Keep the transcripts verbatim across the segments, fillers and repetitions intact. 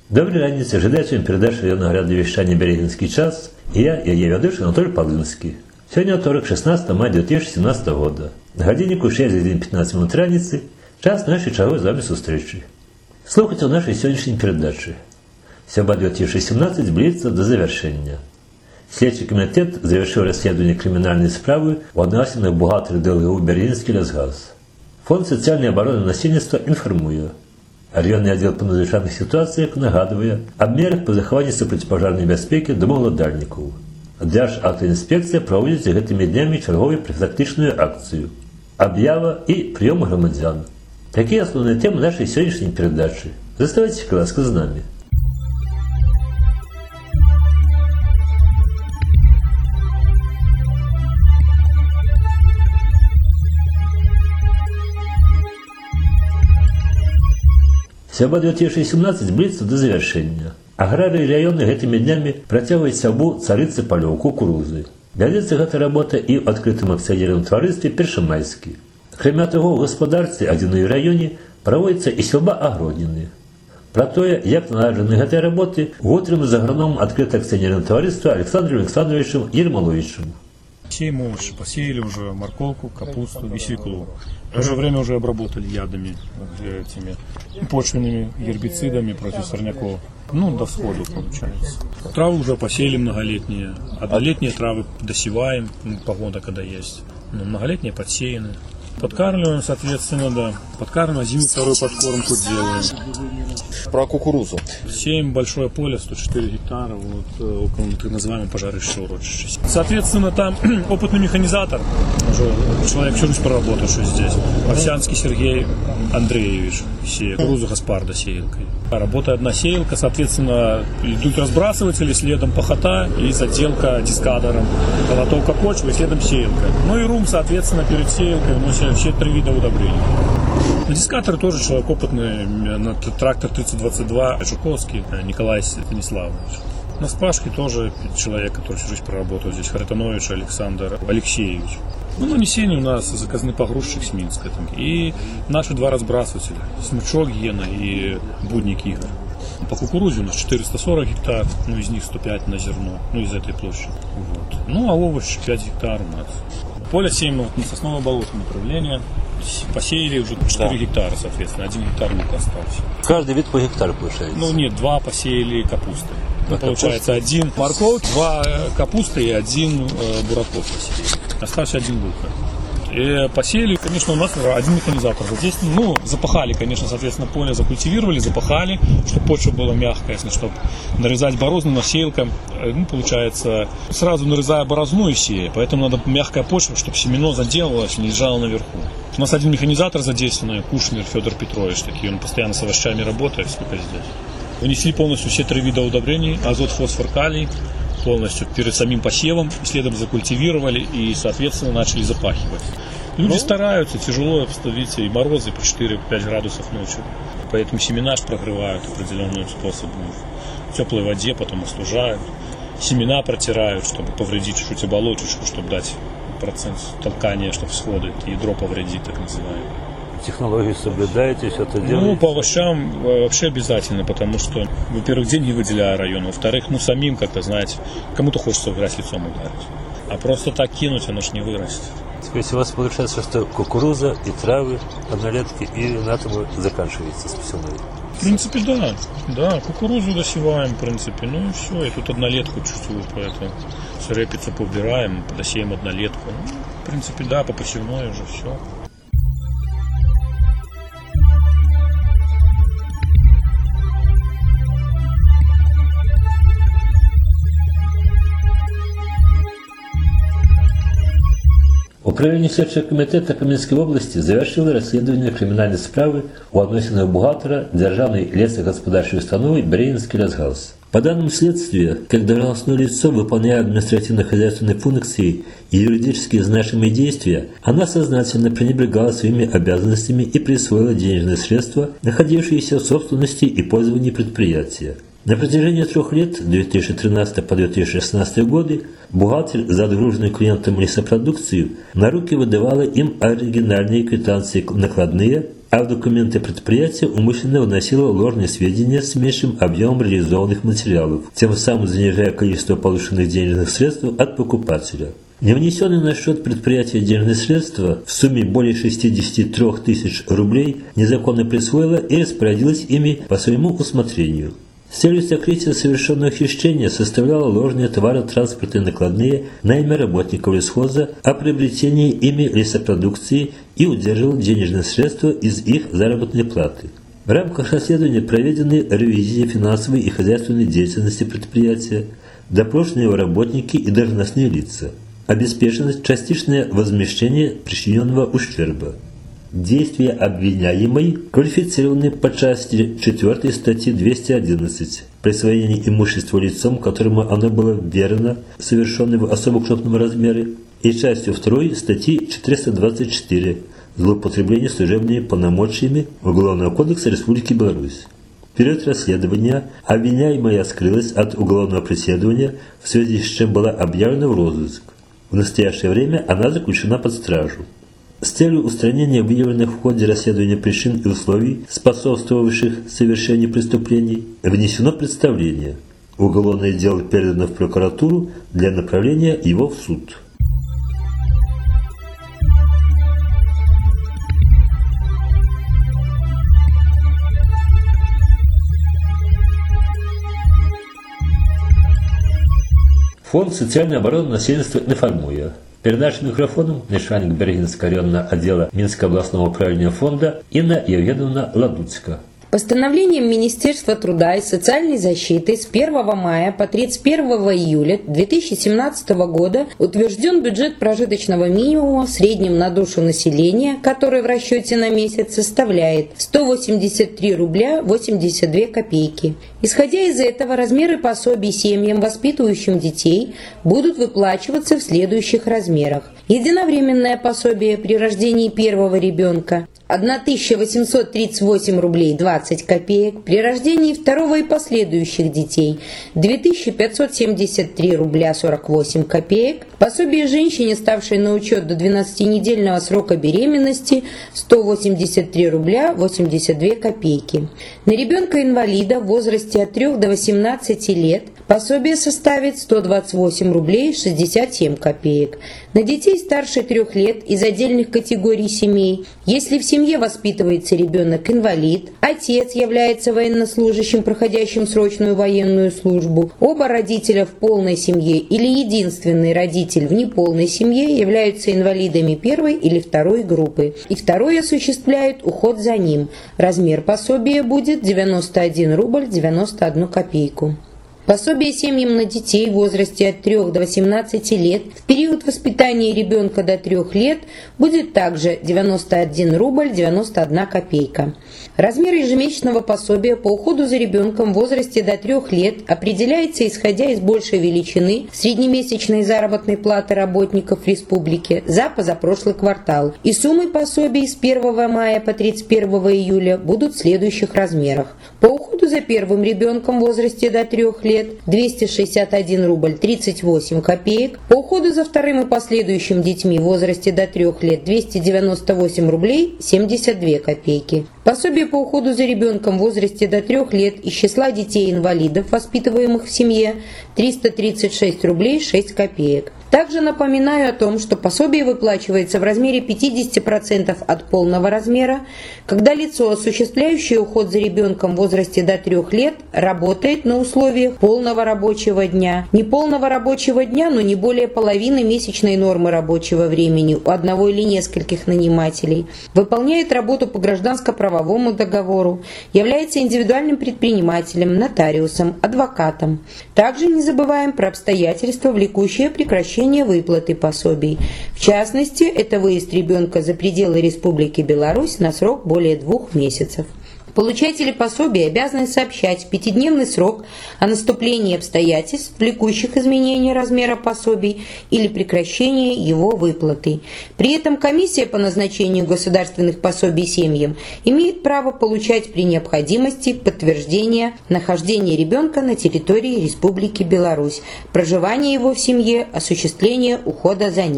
Доброй раніцы, жадачам перадачы раённага радыёвяшчання «Берегінскі час» і я, яе вядучы Анатолий Павлынскі. Сегодня вторник, шестнадцатое мая две тысячи семнадцатого года. На годиннику шесть годин пятнадцать минут раніцы, час нашей чаговой з вами сустрэчы. Слухайте нашей сегодняшней передачи. Сёба две тысячи семнадцать близится до завершения. Следчий комитет завершил расследование криминальной справы у адносінах бухгалтера ДЛГУ «Берегінскі лясгаз». Фонд социальной обороны насельніцтва информует. Районный отдел по надзвычайных ситуациях нагадывая об мерах по захованию противопожарной безопасности домоўладальнікаў. Державтоинспекция проводит этими днями черговую профилактичную акцию. Объява и прием громадян. Такие основные темы нашей сегодняшней передачи. Заставайтесь, ласка, с нами. Сёба две тысячи семнадцать близится до завершения. Аграрии районы этими днями протягивают сябу царицы полёў кукурузы. Вядзецца эта работа и в открытом акционерном товаристве «Першамайскі». Кроме того, в господарстве адзіны районе проводится и сёба агродніны. Про то, как наладжены этой работы, утром за агрономом открытого акционерного товариства Александром Александровичем Ермоловичем. Сеем овощи, посеяли уже морковку, капусту и свеклу. В то же время уже обработали ядами, этими почвенными гербицидами против сорняков. Ну, до всхода получается. Травы уже посеяли многолетние. Однолетние травы досеваем, погода когда есть. Но многолетние подсеяны. Подкармливаем, соответственно, да. Подкармливаем, зимой вторую подкормку делаем. Про кукурузу. Сеем большое поле, сто четыре гектара, вот, около так называемого пожарища урочища. Соответственно, там опытный механизатор, уже человек всю жизнь проработавший здесь, Овсянский Сергей Андреевич, сеет кукурузу Гаспарда сеялкой. Работает одна сеялка, соответственно, идут разбрасыватели, следом пахота и заделка дискадером, подготовка почвы, следом сеялка. Ну и рум, соответственно, перед сеялкой вносят все три вида удобрений. Дискатор тоже человек опытный, на трактор тридцать двадцать два, Жуковский Николай Станиславович. На спашке тоже человек, который всю жизнь проработал здесь, Харитонович Александр Алексеевич. Ну, на нанесение у нас заказный погрузчик с Минска. И наши два разбрасывателя, Смычок Гена и Будник Игорь. По кукурузе у нас четыреста сорок гектар, ну из них сто пять на зерно, ну из этой площади. Вот. Ну а овощи пять гектар у нас. Поле сеем вот, на сосново-болотное направление. Посеяли уже четыре да. гектара, соответственно, один гектар лука остался. Каждый вид по гектару получается? Ну нет, два посеяли капусты. Ну, получается один морковь, два капусты и один э, бураков посеяли. Остался один лук. И посеяли, конечно, у нас один механизатор задействован. Ну, запахали, конечно, соответственно, поле закультивировали, запахали, чтобы почва была мягкая, если чтобы нарезать борозну на сеялкам, ну, получается, сразу нарезая борозну и сея, поэтому надо мягкая почва, чтобы семено заделалось, не лежало наверху. У нас один механизатор задействованный, Кушнер Федор Петрович, такие, он постоянно с овощами работает, сколько здесь. Внесли полностью все три вида удобрений, азот, фосфор, калий, полностью перед самим посевом, следом закультивировали и, соответственно, начали запахивать. Люди ну, стараются, тяжело, видите, и морозы по четыре-пять градусов ночью. Поэтому семена ж прогревают определенным способом. В теплой воде потом остужают. Семена протирают, чтобы повредить чуть-чуть оболочечку, чтобы дать процент толкания, чтобы всходы, ядро повредить, так называемое. Технологию соблюдаете, все это делаете? Ну, по овощам вообще обязательно, потому что, во-первых, деньги выделяю району, во-вторых, ну, самим как-то, знаете, кому-то хочется в грязь лицом ударить. А просто так кинуть, оно ж не вырастет. Теперь у вас получается, что кукуруза и травы, однолетки, и на этом заканчивается спасенной? В принципе, да. Да, кукурузу досеваем, в принципе, ну и все. И тут однолетку чувствую, поэтому с репицу поубираем, досеем однолетку. Ну, в принципе, да, по посевной уже все. Управление следчого комитета Каменской области завершило расследование криминальной справы у адносінах бухгалтера Державной лесогосподарчей установы «Берегінскі лясгаз». По данным следствия, как должностное лицо, выполняя административно-хозяйственные функции и юридически значимые действия, она сознательно пренебрегала своими обязанностями и присвоила денежные средства, находившиеся в собственности и пользовании предприятия. На протяжении трех лет, две тысячи тринадцатый по две тысячи шестнадцатый годы, бухгалтер за отгруженную клиентам лесопродукцию на руки выдавала им оригинальные квитанции накладные а в документы предприятия умышленно вносило ложные сведения с меньшим объемом реализованных материалов, тем самым занижая количество полученных денежных средств от покупателя. Не внесенные на счет предприятия денежные средства в сумме более шестидесяти трёх тысяч рублей незаконно присвоила и распорядилась ими по своему усмотрению. С целью сокрытия совершенного хищения составляла ложные товарно-транспортные накладные на имя работников лесхоза о приобретении ими лесопродукции и удерживал денежные средства из их заработной платы. В рамках расследования проведены ревизии финансовой и хозяйственной деятельности предприятия, допрошены его работники и должностные лица, обеспечено частичное возмещение причиненного ущерба. Действия обвиняемой квалифицированы по части четвёртой статьи двести одиннадцать «Присвоение имущества лицом, которому оно было верено, совершенное в особо крупном размере», и частью второй статьи четыреста двадцать четыре «Злоупотребление служебными полномочиями» Уголовного кодекса Республики Беларусь. В период расследования обвиняемая скрылась от уголовного преследования, в связи с чем была объявлена в розыск. В настоящее время она заключена под стражу. С целью устранения выявленных в ходе расследования причин и условий, способствовавших совершению преступлений, внесено представление. Уголовное дело передано в прокуратуру для направления его в суд. Фонд социальной обороны населения информует. Передача микрофоном начальник Берегинского районного отдела Минского областного управления фонда Инна Евгеньевна Ладуцька. Постановлением Министерства труда и социальной защиты с первого мая по тридцать первого июля две тысячи семнадцатого года утвержден бюджет прожиточного минимума в среднем на душу населения, который в расчете на месяц составляет сто восемьдесят три рубля восемьдесят две копейки. Исходя из этого, размеры пособий семьям, воспитывающим детей, будут выплачиваться в следующих размерах. Единовременное пособие при рождении первого ребенка тысяча восемьсот тридцать восемь рублей двадцать копеек, при рождении второго и последующих детей две тысячи пятьсот семьдесят три рубля сорок восемь копеек, пособие женщине, ставшей на учет до двенадцатинедельного срока беременности сто восемьдесят три рубля восемьдесят две копейки. На ребенка-инвалида в возрасте от трёх до восемнадцати лет пособие составит сто двадцать восемь рублей шестьдесят семь копеек. На детей старше трех лет из отдельных категорий семей, если в семье воспитывается ребенок-инвалид, отец является военнослужащим, проходящим срочную военную службу, оба родителя в полной семье или единственный родитель в неполной семье являются инвалидами первой или второй группы, и второй осуществляет уход за ним. Размер пособия будет девяносто один рубль девяносто одну копейку. Пособие семьям на детей в возрасте от трёх до восемнадцати лет в период воспитания ребенка до трёх лет будет также девяносто один рубль девяносто одна копейка. Размер ежемесячного пособия по уходу за ребенком в возрасте до трёх лет определяется исходя из большей величины среднемесячной заработной платы работников республики за позапрошлый квартал, и суммы пособий с первого мая по тридцать первого июля будут в следующих размерах. По уходу за первым ребенком в возрасте до трёх лет двести шестьдесят один рубль тридцать восемь копеек, по уходу за вторым и последующим детьми в возрасте до трёх лет двести девяносто восемь рублей семьдесят две копейки. Пособие по уходу за ребенком в возрасте до трёх лет из числа детей-инвалидов, воспитываемых в семье, триста тридцать шесть рублей шесть копеек. Также напоминаю о том, что пособие выплачивается в размере пятидесяти процентов от полного размера, когда лицо, осуществляющее уход за ребенком в возрасте до трёх лет, работает на условиях полного рабочего дня, неполного рабочего дня, но не более половины месячной нормы рабочего времени у одного или нескольких нанимателей, выполняет работу по гражданско-правовому договору, является индивидуальным предпринимателем, нотариусом, адвокатом. Также не забываем про обстоятельства, влекущие прекращение выплаты пособий. В частности, это выезд ребенка за пределы Республики Беларусь на срок более двух месяцев. Получатели пособия обязаны сообщать в пятидневный срок о наступлении обстоятельств, влекущих изменение размера пособий или прекращение его выплаты. При этом комиссия по назначению государственных пособий семьям имеет право получать при необходимости подтверждение нахождения ребенка на территории Республики Беларусь, проживания его в семье, осуществления ухода за ним.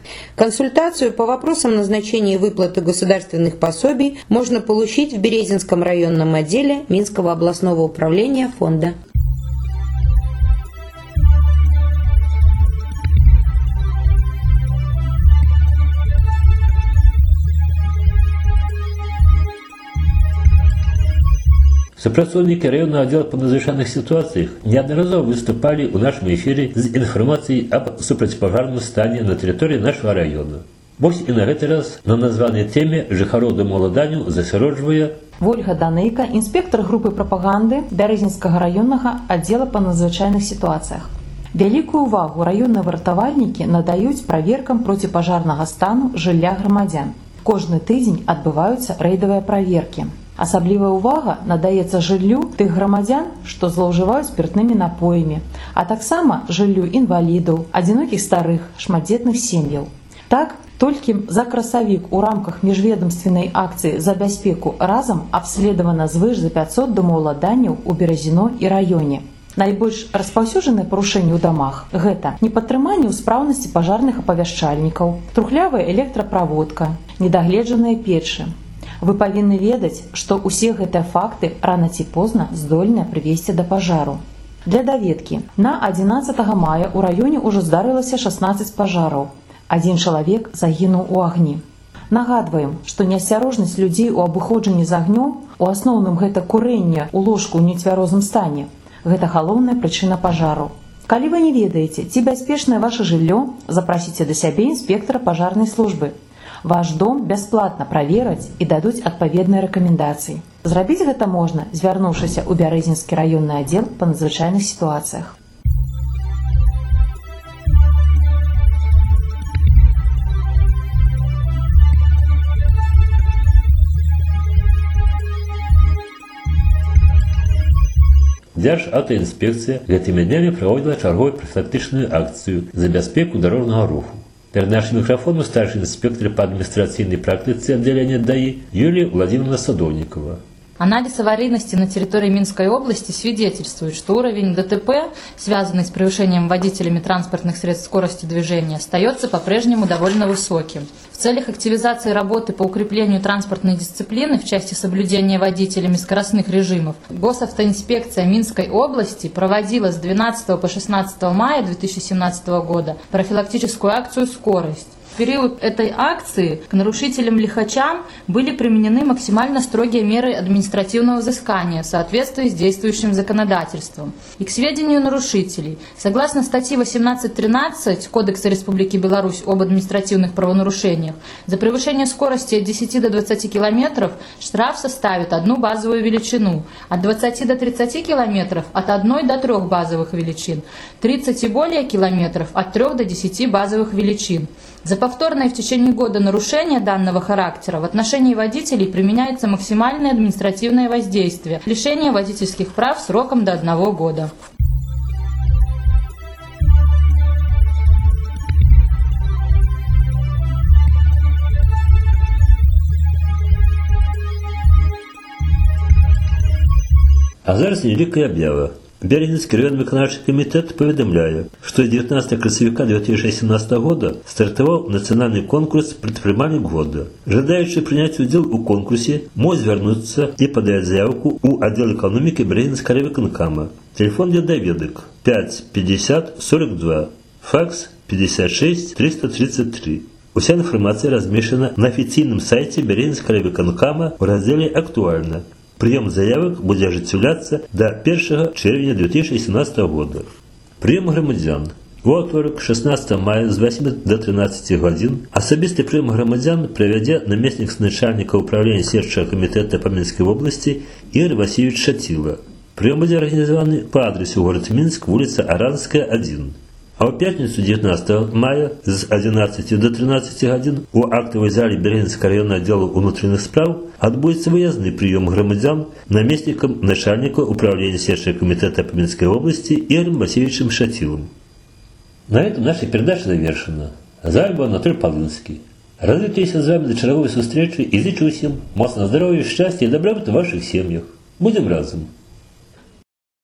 Консультацию по вопросам назначения и выплаты государственных пособий можно получить в Березинском районном отделе Минского областного управления фонда. Супрацоўнікі районного отдела по надзвычайных ситуациях неодноразово выступали в нашем эфире с информацией об супрацьпажарном стане на территории нашего района. Вось и на этот раз на названной теме жыхароў Дамоладаню засяроджвае Ольга Данейка, инспектор группы пропаганды Березинского районного отдела по надзвычайных ситуациях. Вялікую увагу районные вартавальнікі надаюць праверкам проціпажарнага стану жылля грамадзян. Кожны тыдзень адбываюцца рэйдавыя праверкі. Асаблівая увага надаецца жыллю тых грамадзян, што злоўжываюць спиртнымі напоямі, а таксама жыллю інвалідаў, адзінокіх старых, шматдзетных сем'яў. Так, толькі за красавік у рамках міжведамственнай акцыі за бяспеку разам абследавана звыш за пятьсот домаўладанняў у Березіно і раёне. Найбольш распаўсюджаныя парушэнні ў дамах – гэта непатрыманне ў спраўнасці пажарных апавяшчальнікаў, трухлявая электраправодка, недагледжаныя печы. Вы павінны ведаць, што ўсе гэтыя факты рана ці позна здольныя прывесці да пажару. Для даведкі, на адзінаццатага мая ў раёне ўжо здарылася шаснаццаць пажараў. Адзін чалавек загінуў у агні. Нагадваем, што неасцярожнасць людзей у абыходжанні з агнём, у асноўным гэта курэнне ў ложку ў нецвярозым стане, гэта галоўная прычына пажару. Калі вы не ведаеце, ці бяспечнае ваше жыллё, запрасіце да сябе інспектара пажарнай службы. Ваш дом бясплатна правераць і дадуць адпаведныя рэкамендацыі. Зрабіць гэта можна, звярнуўшыся ў Бярэзінскі раённы аддзел па надзвычайных сітуацыях. Дзяржаўтаінспекцыя гэтымі днямі праводзіла чарговую прафілактычную акцыю за бяспеку дарожнага руху. Перед нашим микрофоном старший инспектор по административной практике отделения ДАИ Юлия Владимировна Садовникова. Анализ аварийности на территории Минской области свидетельствует, что уровень ДТП, связанный с превышением водителями транспортных средств скорости движения, остается по-прежнему довольно высоким. В целях активизации работы по укреплению транспортной дисциплины в части соблюдения водителями скоростных режимов Госавтоинспекция Минской области проводила с двенадцатого по шестнадцатое мая две тысячи семнадцатого года профилактическую акцию «Скорость». В период этой акции к нарушителям-лихачам были применены максимально строгие меры административного взыскания в соответствии с действующим законодательством. И к сведению нарушителей, согласно статье восемнадцать тринадцать Кодекса Республики Беларусь об административных правонарушениях, за превышение скорости от десяти до двадцати километров штраф составит одну базовую величину, от двадцати до тридцати километров от одной до трех базовых величин, тридцать и более километров от трех до десяти базовых величин. За повторное в течение года нарушение данного характера в отношении водителей применяется максимальное административное воздействие – лишение водительских прав сроком до одного года. А зараз невеликая объява. Березинский районный выканаўчы комитет поведомляет, что с девятнадцатого красавіка две тысячи семнадцатого года стартовал национальный конкурс «Предприниматель года». Желающие принять удел у конкурсе могут вернуться и подать заявку у отдела экономики Березинского райвыканкама. Телефон для доведок пять пятьдесят сорок два, факс пятьдесят шесть триста тридцать три. Вся информация размещена на официальном сайте Березинского райвыканкама в разделе «Актуально». Прием заявок будет осуществляться до первого червня две тысячи семнадцатого года. Прием громадян. У аўторак шестнадцатого мая с восьми до тринадцати годин особистый прием громадян проведет наместник начальника управления следственного комитета по Минской области Игорь Васильевич Шатила. Прием будет организован по адресу город Минск, улица Аранская, один. А в пятницу девятнадцатого мая с одиннадцати до тринадцати годин у актовой зале Березинского районного отдела внутренних справ отбудется выездный прием громадян наместником начальника управления следственного комитета по Минской области Игорем Васильевичем Шатилом. На этом наша передача завершена. З вами был Анатолий Павлинский. Развитывайся с вами до черговой встречи и зычу всем моцного здоровья, счастья и добробыта в ваших семьях. Будем разом.